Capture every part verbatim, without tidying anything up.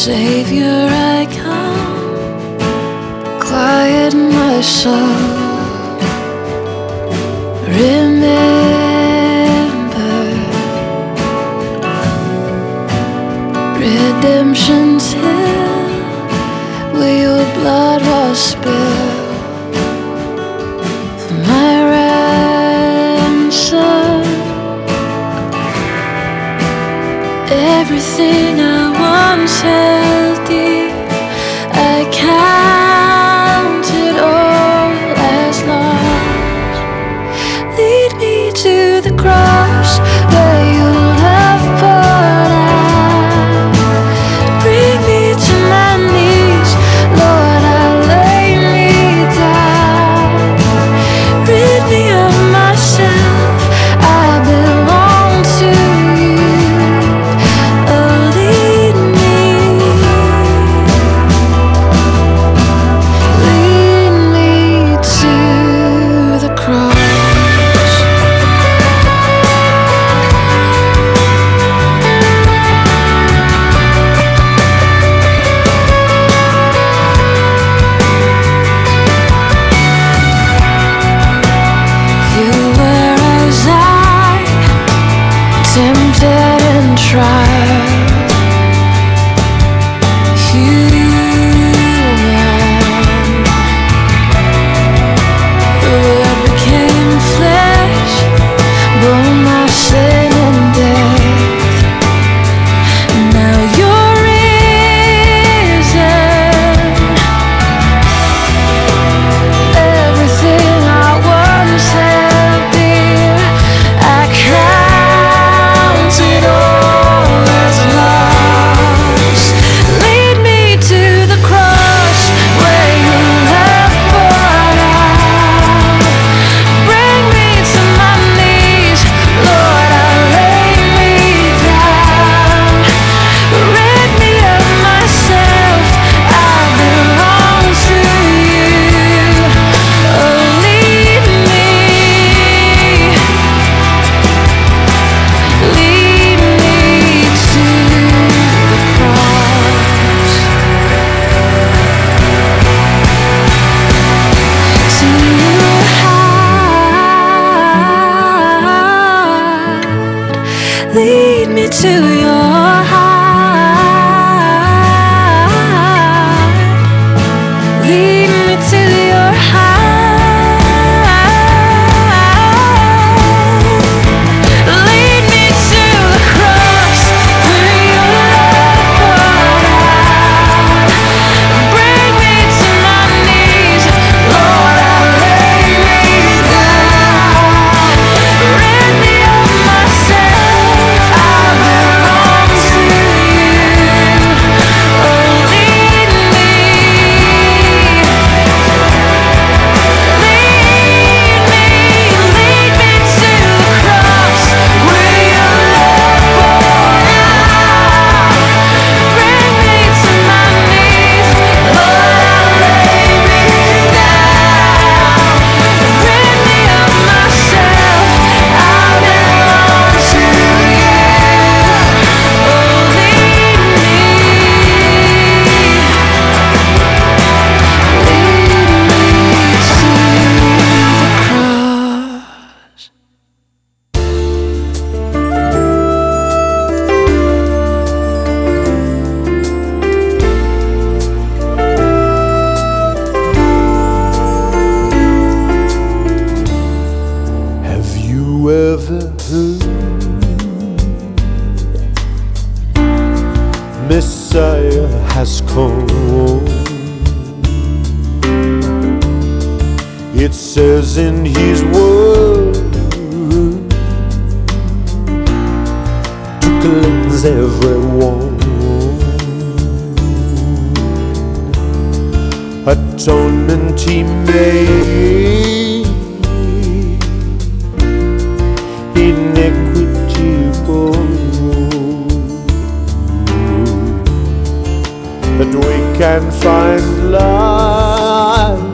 Savior, I come, quiet my soul. Remember, redemption's hill, where your blood was spilled for my ransom. Everything I once held dear, I count it all as lost. Lead me to the cross where your love poured out. Bring me to my knees, Lord, I lay me down. Rid me of myself, I belong to you. Oh, lead me, lead me to the cross. You were as I, tempted and tried, human. The Word became flesh, bore my sin and death. Now you're risen. Everything I once held dear, I count it all as lost. Lead me to the cross where your love poured out. Bring me to my knees, Lord, I lay me down. Rid me of myself, I belong to you. Oh, lead me, lead me to the cross, to your heart. Lead me to your heart. Lead me to your heart. Lead me to the cross where your love poured out. Bring me to my knees, Lord, I lay me down. Rid me of myself, I belong to you. Oh, lead me, lead me, lead me to the cross where your love poured out. Bring me to my knees, Lord, I lay me down. Rid me of myself, I belong to you. Oh, lead me, lead me to the cross. Have you ever heard Messiah has come? It says in his word to cleanse everyone. Atonement he made, iniquity gone, that we can find life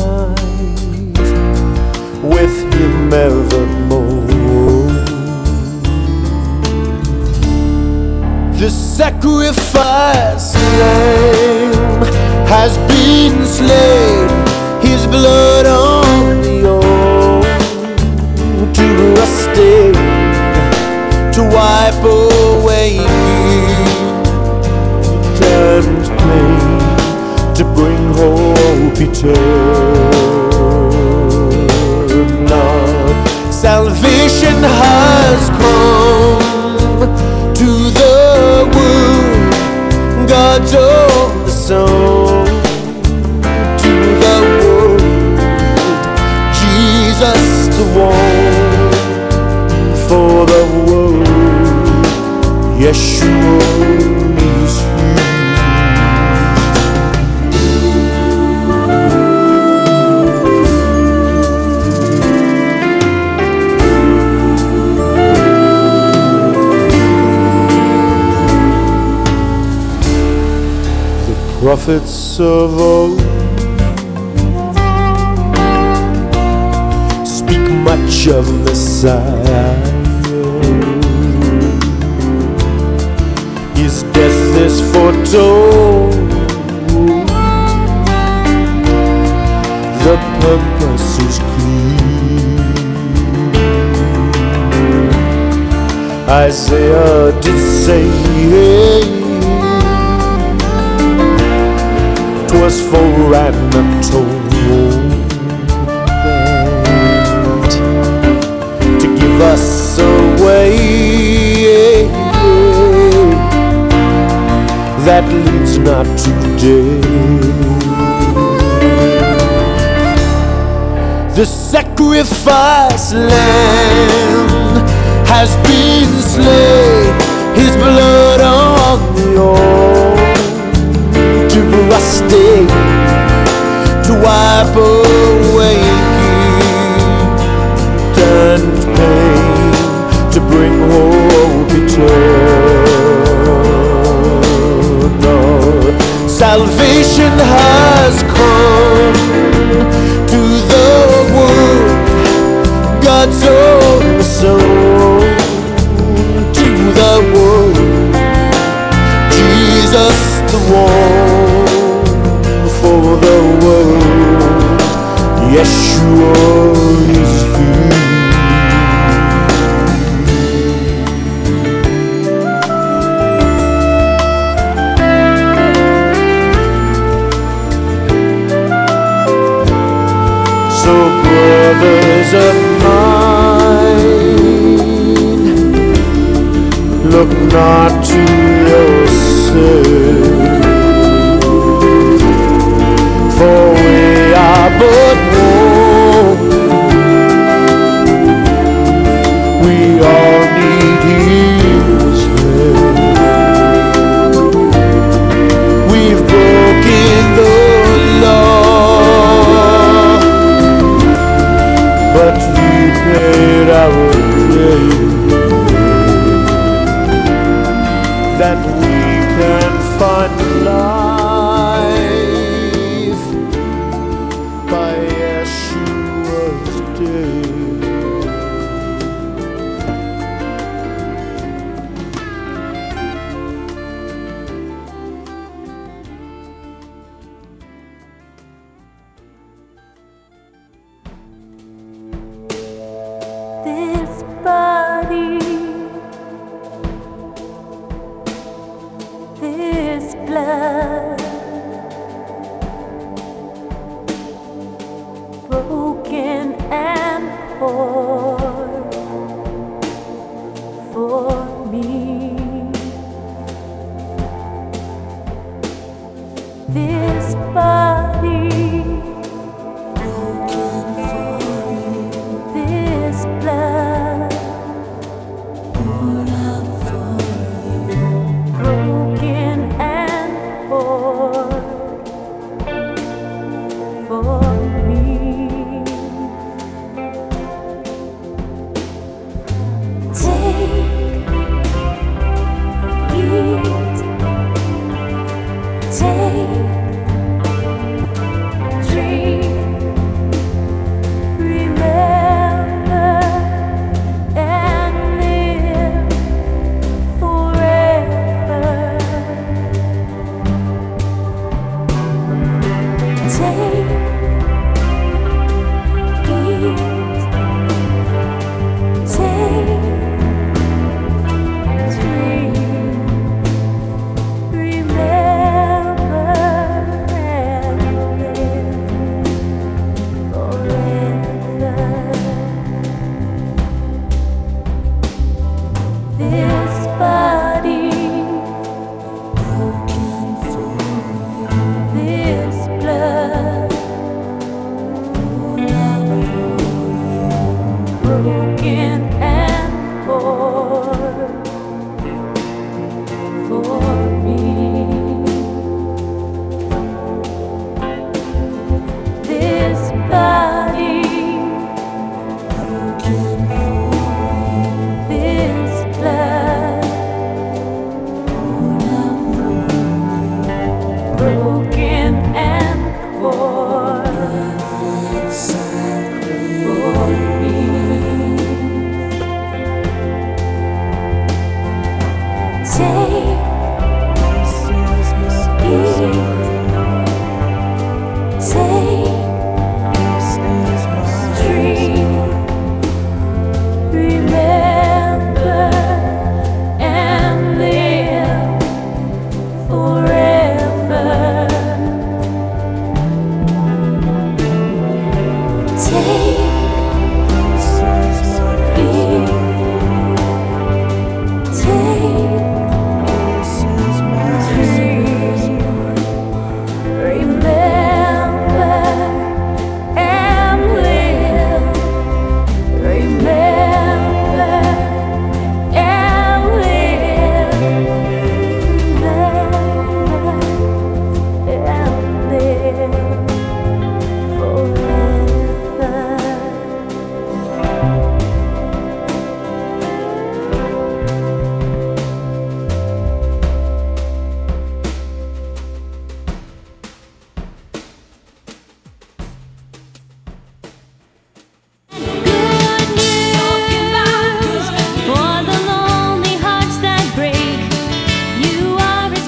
with him evermore. The sacrifice lamb has been slain, his blood on the altar a stain to wipe away guilt and pain, to bring hope eternal. Salvation has come to the world, God's only Son to the world, Jesus the one for the world, Yeshua is here. Prophets of old speak much of Messiah. His death is foretold, the purpose is clear. Isaiah did say, "'Twas for an untold land to give us a way that leads not to death." The sacrifice lamb has been slain, his blood on the altar a stain to wipe away guilt and pain, to bring hope eternal. Salvation has come to the world, God's only Son to the world, Jesus the one for the world, Yeshua is here. So brothers of mine, look not to yourself, for we are but one. We all need His help. We've broken the law, but He paid our debt, that we can find life. This body, this blood.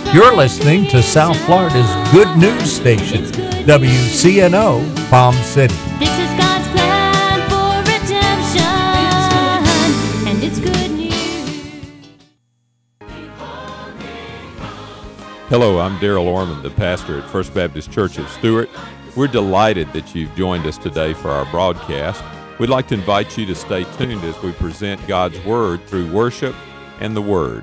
You're listening to South Florida's good news station, W C N O Palm City. This is God's plan for redemption, and it's good news. Hello, I'm Daryl Orman, the pastor at First Baptist Church of Stuart. We're delighted that you've joined us today for our broadcast. We'd like to invite you to stay tuned as we present God's Word through worship and the Word.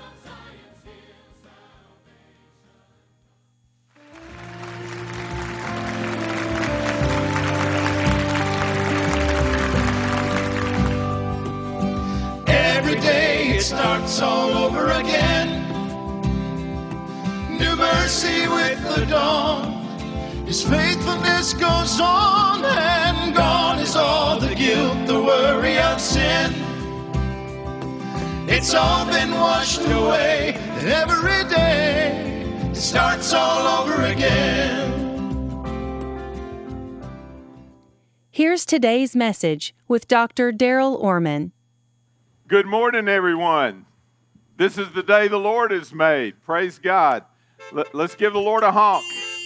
Every day it starts all over again. New mercy with the dawn. His faithfulness goes on, and gone is all the guilt, the worry of sin. It's all been washed away. Every day it starts all over again. Here's today's message with Doctor Daryl Orman. Good morning, everyone. This is the day the Lord has made. Praise God. Let, let's give the Lord a honk.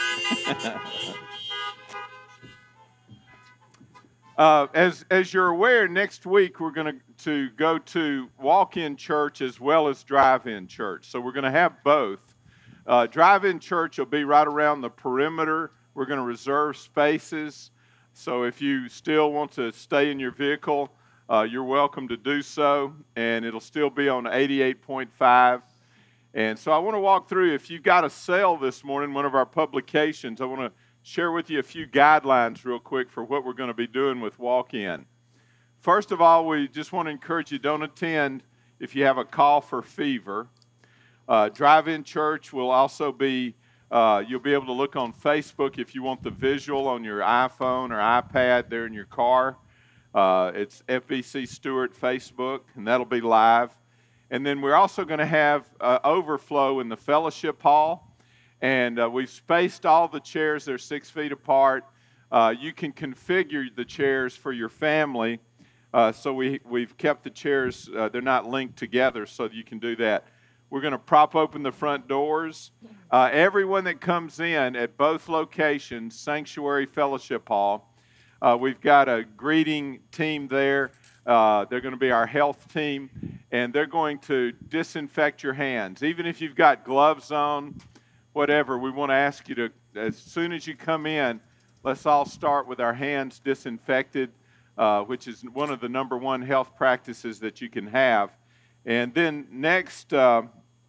uh, as, as you're aware, next week we're going to go to walk-in church as well as drive-in church. So we're going to have both. Uh, drive-in church will be right around the perimeter. We're going to reserve spaces. So if you still want to stay in your vehicle, Uh, you're welcome to do so, and it'll still be on eighty-eight point five. And so I want to walk through, if you've got a sale this morning, one of our publications, I want to share with you a few guidelines real quick for what we're going to be doing with walk-in. First of all, we just want to encourage you, don't attend if you have a cough or fever. Uh, drive-in church will also be, uh, you'll be able to look on Facebook if you want the visual on your iPhone or iPad there in your car. Uh, it's F B C Stuart Facebook, and that'll be live. And then we're also going to have uh, overflow in the fellowship hall. And uh, we've spaced all the chairs. They're six feet apart. Uh, you can configure the chairs for your family. Uh, so we, we've kept the chairs, uh, they're not linked together, so you can do that. We're going to prop open the front doors. Uh, everyone that comes in at both locations, Sanctuary Fellowship Hall, Uh, we've got a greeting team there. Uh, they're going to be our health team, and they're going to disinfect your hands. Even if you've got gloves on, whatever, we want to ask you to, as soon as you come in, let's all start with our hands disinfected, uh, which is one of the number one health practices that you can have. And then next, uh,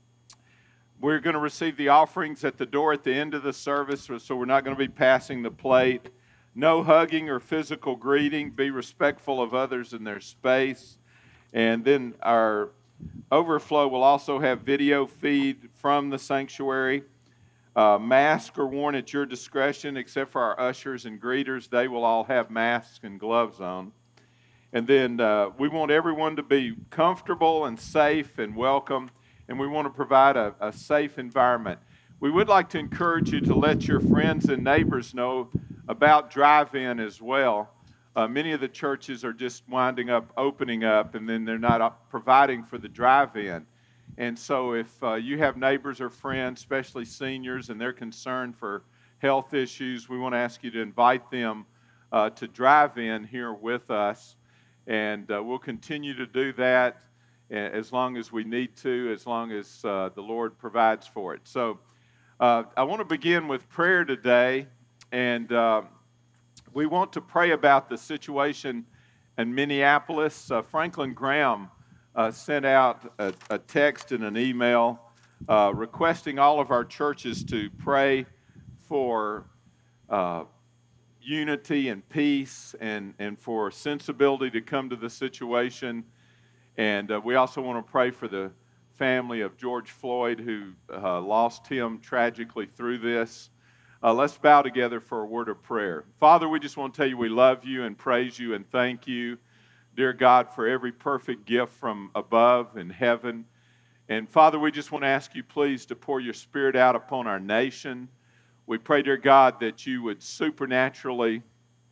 we're going to receive the offerings at the door at the end of the service, so we're not going to be passing the plate. No hugging or physical greeting. Be respectful of others in their space. And then our overflow will also have video feed from the sanctuary. Uh, masks are worn at your discretion, except for our ushers and greeters. They will all have masks and gloves on. And then uh, we want everyone to be comfortable and safe and welcome, and we want to provide a, a safe environment. We would like to encourage you to let your friends and neighbors know about drive-in as well. Uh, many of the churches are just winding up, opening up, and then they're not providing for the drive-in. And so if uh, you have neighbors or friends, especially seniors, and they're concerned for health issues, we want to ask you to invite them uh, to drive in here with us. And uh, we'll continue to do that as long as we need to, as long as uh, the Lord provides for it. So uh, I want to begin with prayer today. And uh, we want to pray about the situation in Minneapolis. Uh, Franklin Graham uh, sent out a, a text and an email uh, requesting all of our churches to pray for uh, unity and peace and, and for sensibility to come to the situation. And uh, we also want to pray for the family of George Floyd, who uh, lost him tragically through this. Uh, let's bow together for a word of prayer. Father, we just want to tell you we love you and praise you and thank you, dear God, for every perfect gift from above in heaven. And Father, we just want to ask you, please, to pour your Spirit out upon our nation. We pray, dear God, that you would supernaturally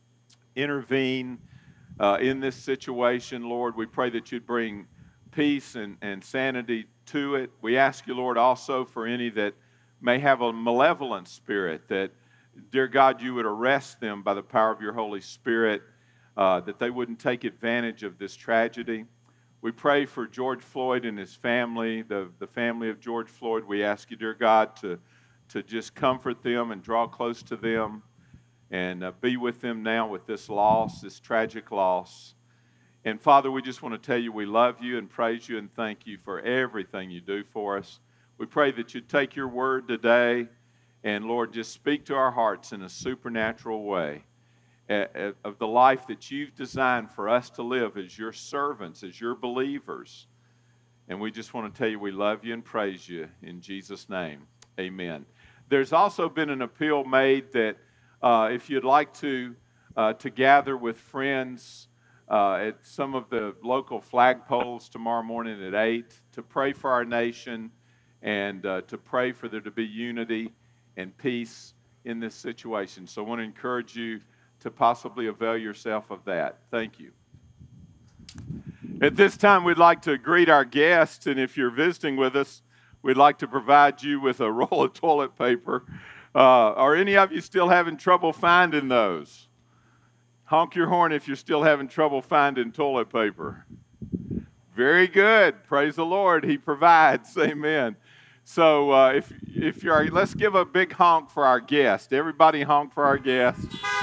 intervene uh, in this situation, Lord. We pray that you'd bring peace and, and sanity to it. We ask you, Lord, also for any that may have a malevolent spirit, that, dear God, you would arrest them by the power of your Holy Spirit, uh, that they wouldn't take advantage of this tragedy. We pray for George Floyd and his family, the, the family of George Floyd. We ask you, dear God, to, to just comfort them and draw close to them and uh, be with them now with this loss, this tragic loss. And Father, we just want to tell you we love you and praise you and thank you for everything you do for us. We pray that you'd take your word today and, Lord, just speak to our hearts in a supernatural way of the life that you've designed for us to live as your servants, as your believers. And we just want to tell you we love you and praise you in Jesus' name. Amen. There's also been an appeal made that uh, if you'd like to, uh, to gather with friends uh, at some of the local flagpoles tomorrow morning at eight to pray for our nation and uh, to pray for there to be unity and peace in this situation. So I want to encourage you to possibly avail yourself of that. Thank you. At this time, we'd like to greet our guests, and if you're visiting with us, we'd like to provide you with a roll of toilet paper. Uh, are any of you still having trouble finding those? Honk your horn if you're still having trouble finding toilet paper. Very good. Praise the Lord. He provides. Amen. So uh, if, if you're, let's give a big honk for our guest. Everybody honk for our guest.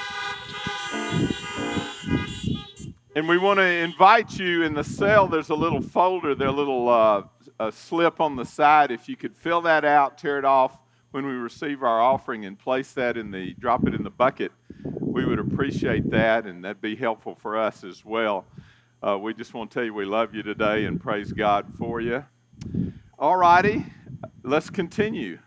And we want to invite you in the cell. There's a little folder there, a little uh, a slip on the side. If you could fill that out, tear it off when we receive our offering and place that in the, drop it in the bucket, we would appreciate that, and that'd be helpful for us as well. Uh, we just want to tell you we love you today and praise God for you. All righty, let's continue.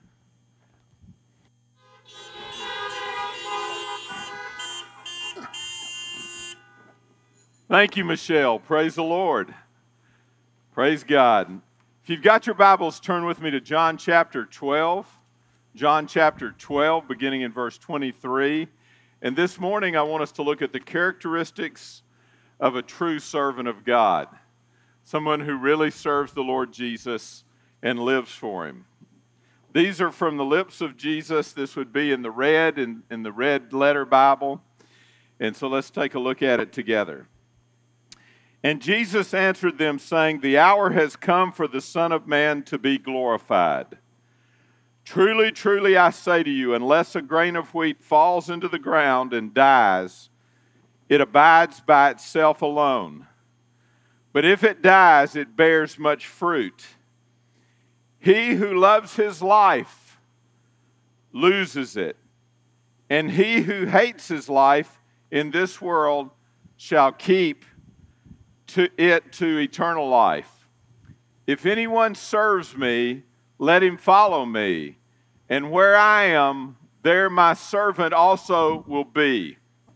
Thank you, Michelle. Praise the Lord. Praise God. If you've got your Bibles, turn with me to John chapter twelve. John chapter twelve, beginning in verse twenty-three. And this morning, I want us to look at the characteristics of a true servant of God. Someone who really serves the Lord Jesus and lives for Him. These are from the lips of Jesus. This would be in the red, in, in the red letter Bible. And so let's take a look at it together. And Jesus answered them, saying, "The hour has come for the Son of Man to be glorified. Truly, truly, I say to you, unless a grain of wheat falls into the ground and dies, it abides by itself alone. But if it dies, it bears much fruit. He who loves his life loses it, and he who hates his life in this world shall keep to it to eternal life. If anyone serves me, let him follow me, and where I am, there my servant also will be.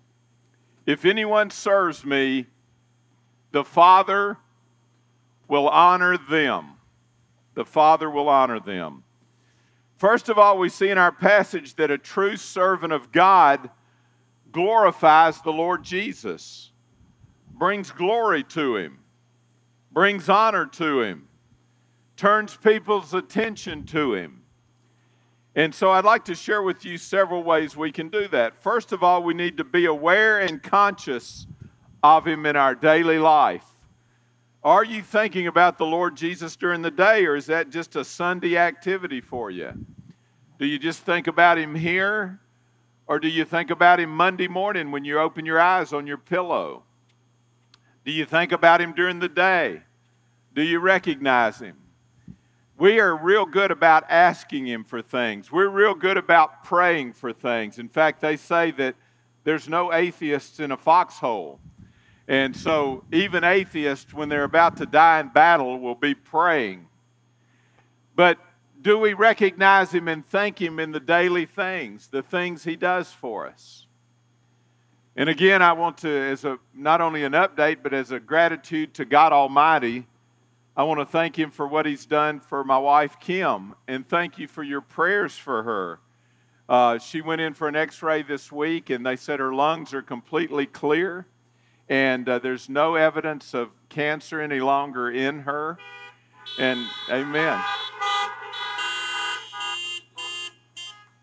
If anyone serves me, the Father will honor them." The Father will honor them. First of all, we see in our passage that a true servant of God glorifies the Lord Jesus, brings glory to Him, brings honor to Him, turns people's attention to Him. And so I'd like to share with you several ways we can do that. First of all, we need to be aware and conscious of Him in our daily life. Are you thinking about the Lord Jesus during the day, or is that just a Sunday activity for you? Do you just think about Him here, or do you think about Him Monday morning when you open your eyes on your pillow? Do you think about Him during the day? Do you recognize Him? We are real good about asking Him for things. We're real good about praying for things. In fact, they say that there's no atheists in a foxhole. And so even atheists, when they're about to die in battle, will be praying. But do we recognize Him and thank Him in the daily things, the things He does for us? And again, I want to, as a not only an update, but as a gratitude to God Almighty, I want to thank Him for what He's done for my wife, Kim, and thank you for your prayers for her. Uh, she went in for an x-ray this week, and they said her lungs are completely clear, and uh, there's no evidence of cancer any longer in her. And amen.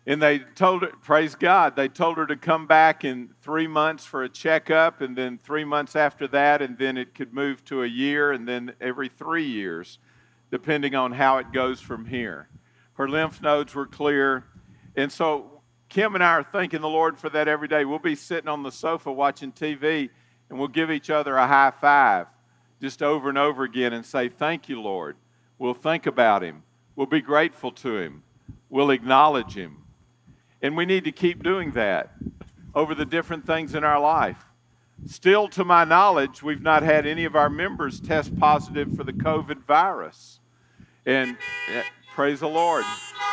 And they told her, praise God, they told her to come back in three months for a checkup, and then three months after that, and then it could move to a year, and then every three years, depending on how it goes from here. Her lymph nodes were clear. And so Kim and I are thanking the Lord for that every day. We'll be sitting on the sofa watching T V, and we'll give each other a high five just over and over again and say, thank you, Lord. We'll think about him. We'll be grateful to him. We'll acknowledge him. And we need to keep doing that over the different things in our life. Still, to my knowledge, we've not had any of our members test positive for the COVID virus. And uh, praise the Lord.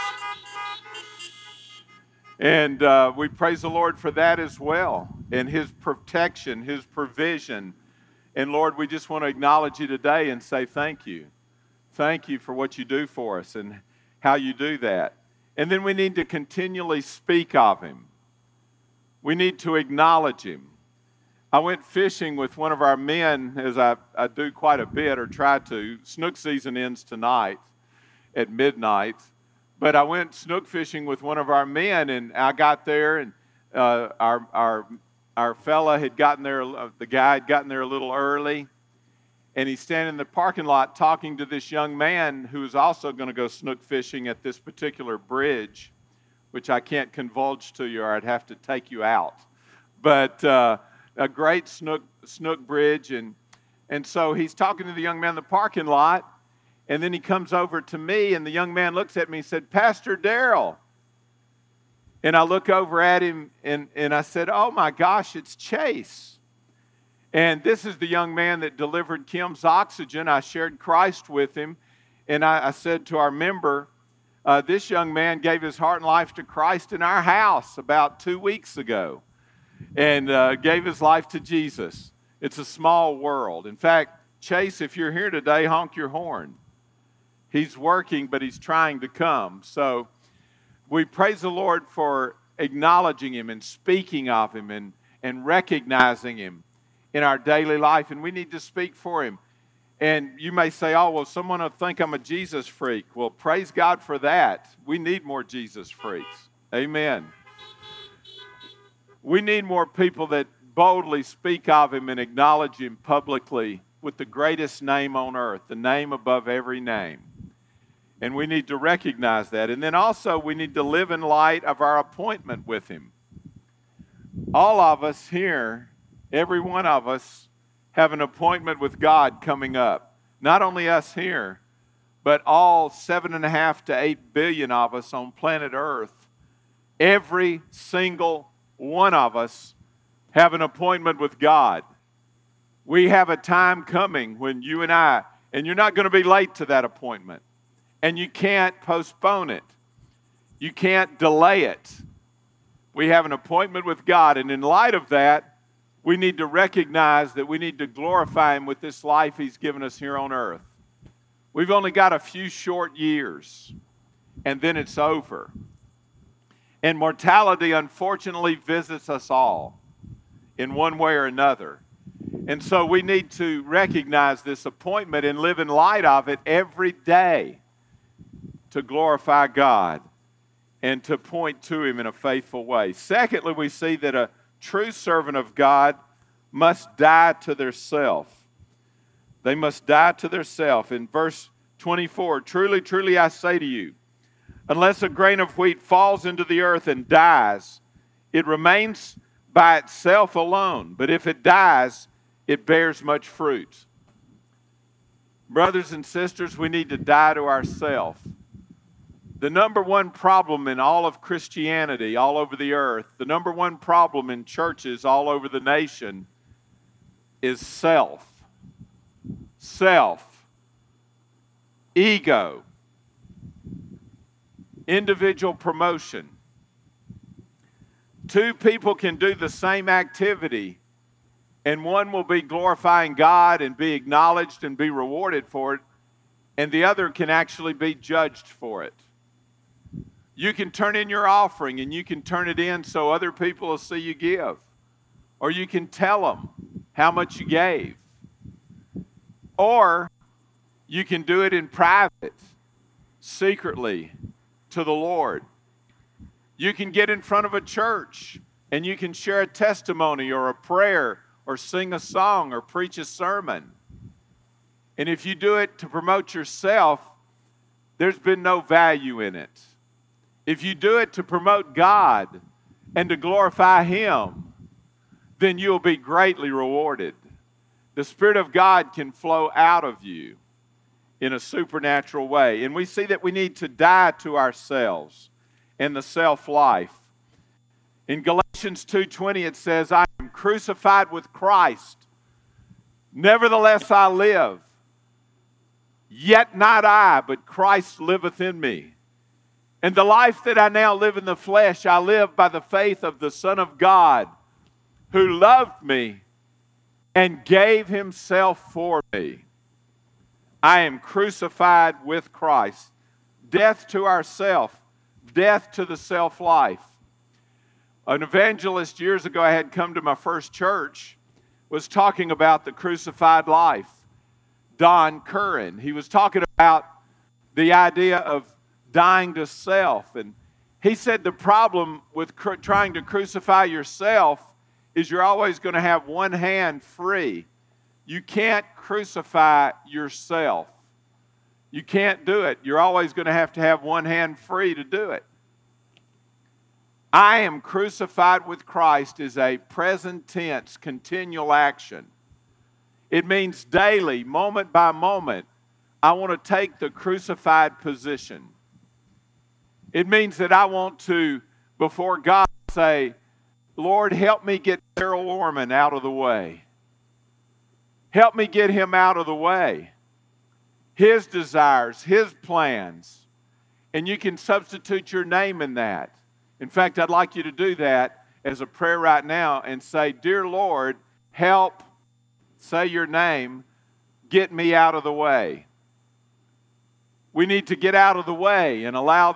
And uh, we praise the Lord for that as well, and his protection, his provision. And Lord, we just want to acknowledge you today and say thank you. Thank you for what you do for us and how you do that. And then we need to continually speak of him. We need to acknowledge him. I went fishing with one of our men, as I, I do quite a bit, or try to. Snook season ends tonight at midnight. But I went snook fishing with one of our men, and I got there, and uh, our our our fella had gotten there, uh, the guy had gotten there a little early, and he's standing in the parking lot talking to this young man who is also going to go snook fishing at this particular bridge, which I can't divulge to you or I'd have to take you out. But uh, a great snook snook bridge, and and so he's talking to the young man in the parking lot, and then he comes over to me, and the young man looks at me and said, Pastor Darrell. And I look over at him, and, and I said, oh my gosh, it's Chase. And this is the young man that delivered Kim's oxygen. I shared Christ with him, and I, I said to our member, uh, this young man gave his heart and life to Christ in our house about two weeks ago, and uh, gave his life to Jesus. It's a small world. In fact, Chase, if you're here today, honk your horn. He's working, but he's trying to come. So we praise the Lord for acknowledging him and speaking of him and, and recognizing him in our daily life. And we need to speak for him. And you may say, oh, well, someone will think I'm a Jesus freak. Well, praise God for that. We need more Jesus freaks. Amen. We need more people that boldly speak of him and acknowledge him publicly with the greatest name on earth, the name above every name. And we need to recognize that. And then also we need to live in light of our appointment with him. All of us here, every one of us, have an appointment with God coming up. Not only us here, but all seven and a half to eight billion of us on planet Earth. Every single one of us have an appointment with God. We have a time coming when you and I, and you're not going to be late to that appointment. And you can't postpone it. You can't delay it. We have an appointment with God, and in light of that, we need to recognize that we need to glorify him with this life he's given us here on earth. We've only got a few short years, and then it's over. And mortality, unfortunately, visits us all in one way or another. And so we need to recognize this appointment and live in light of it every day to glorify God and to point to him in a faithful way. Secondly, we see that a true servant of God must die to their self. They must die to their self. In verse twenty-four, truly, truly I say to you, unless a grain of wheat falls into the earth and dies, it remains by itself alone. But if it dies, it bears much fruit. Brothers and sisters, we need to die to ourselves. The number one problem in all of Christianity, all over the earth, the number one problem in churches all over the nation is self. Self. Ego. Individual promotion. Two people can do the same activity, and one will be glorifying God and be acknowledged and be rewarded for it, and the other can actually be judged for it. You can turn in your offering, and you can turn it in so other people will see you give. Or you can tell them how much you gave. Or you can do it in private, secretly, to the Lord. You can get in front of a church and you can share a testimony or a prayer or sing a song or preach a sermon. And if you do it to promote yourself, there's been no value in it. If you do it to promote God and to glorify Him, then you'll be greatly rewarded. The Spirit of God can flow out of you in a supernatural way. And we see that we need to die to ourselves and the self-life. In Galatians two twenty it says, I am crucified with Christ. Nevertheless I live. Yet not I, but Christ liveth in me. And the life that I now live in the flesh, I live by the faith of the Son of God, who loved me and gave Himself for me. I am crucified with Christ. Death to ourself, death to the self-life. An evangelist years ago I had come to my first church was talking about the crucified life. Don Curran. He was talking about the idea of dying to self. And he said the problem with cr- trying to crucify yourself is you're always going to have one hand free. You can't crucify yourself. You can't do it. You're always going to have to have one hand free to do it. I am crucified with Christ is a present tense, continual action. It means daily, moment by moment, I want to take the crucified position. It means that I want to, before God, say, Lord, help me get Darrell Orman out of the way. Help me get him out of the way. His desires, his plans. And you can substitute your name in that. In fact, I'd like you to do that as a prayer right now and say, Dear Lord, help, say your name, get me out of the way. We need to get out of the way and allow